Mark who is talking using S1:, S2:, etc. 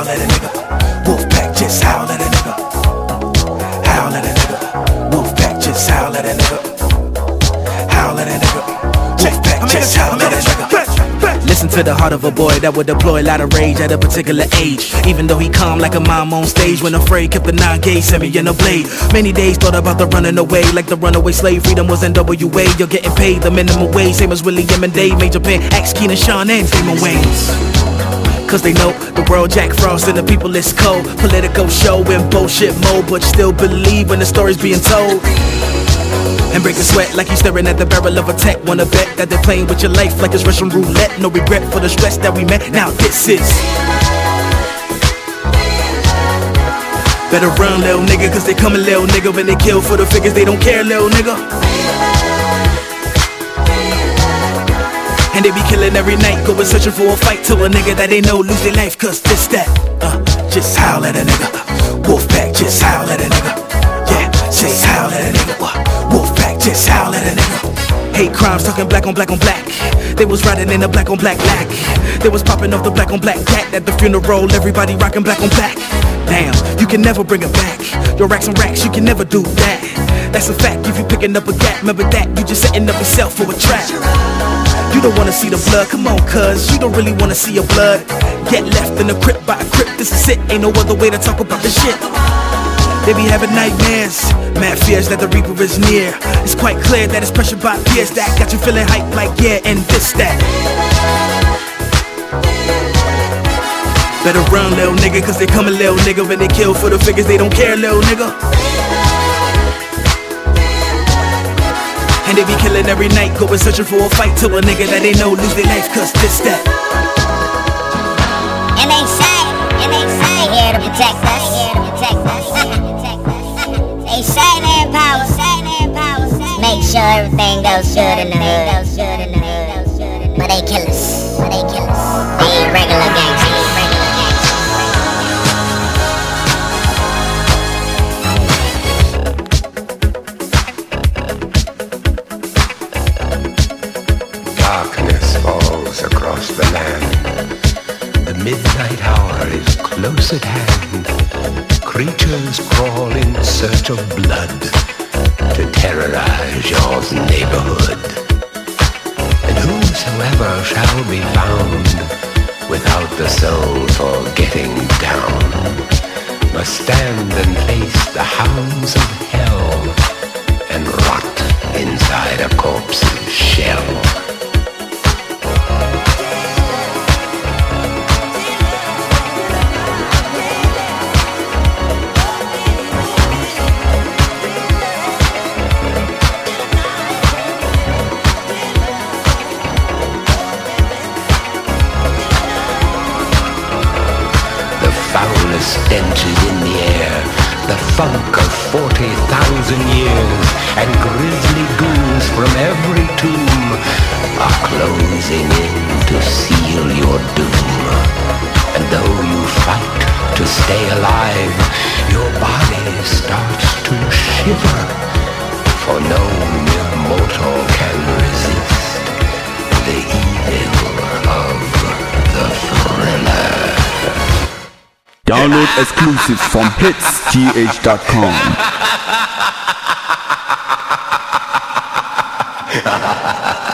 S1: howl at a nigga. Wolfpack just howl at a nigga. Howl at a nigga. Wolfpack just howl at a nigga. Howl at a nigga. Wolfpack just howl at a nigga. Listen to the heart of a boy that would deploy a lot of rage at a particular age. Even though he calm like a mom on stage, when afraid kept the 9-gauge semi in a blade. Many days thought about the running away, like the runaway slave. Freedom was NWA. You're getting paid the minimum wage, same as William and Dave, Major Payne, Axe, Keenan, Sean, and Damon Wayans. Cause they know the world Jack Frost and the people is cold. Political show in bullshit mode, but still believe when the story's being told. And break a sweat like you staring at the barrel of a tech. Wanna bet that they're playing with your life like it's Russian roulette. No regret for the stress that we met. Now this is better run, little nigga, cause they coming, little nigga. When they kill for the figures, they don't care, little nigga. And they be killing every night, going searching for a fight till a nigga that they know lose their life. Cause this that, just howl at a nigga. Wolfpack, just howl at a nigga. Yeah, just howl at a nigga. Wolfpack, just howl at a nigga. Hate crimes, talking black on black on black. They was riding in a black on black black. They was popping off the black on black cat at the funeral. Everybody rocking black on black. Damn, you can never bring it back. Your racks and racks, you can never do that. That's a fact, if you picking up a gap, remember that. You just setting up yourself for a trap. You don't wanna see the blood, come on cuz. You don't really wanna see your blood get left in the crypt by a crypt. This is it, ain't no other way to talk about this shit. They be having nightmares, mad fears that the reaper is near. It's quite clear that it's pressured by peers that got you feeling hype like yeah, and this that. Better run, little nigga, cause they coming, little nigga. When they kill for the figures, they don't care, little nigga. And they be killing every night, going searching for a fight till a nigga that they know lose their life, cause this that.
S2: And they say here to protect us. They say they're in power. Make sure everything goes good in the hood. But they kill us. They ain't regular gangsters.
S3: Darkness falls across the land. The midnight hour is close at hand. Creatures crawl in search of blood to terrorize your neighborhood. And whosoever shall be found without the soul for getting down must stand and face the hounds of hell and rot inside a corpse's shell. Stench is in the air, the funk of 40,000 years, and grisly ghouls from every tomb are closing in to seal your doom. And though you fight to stay alive, your body starts to shiver, for no mere mortal can resist the evil of the Thriller.
S4: Download exclusives from hitsgh.com.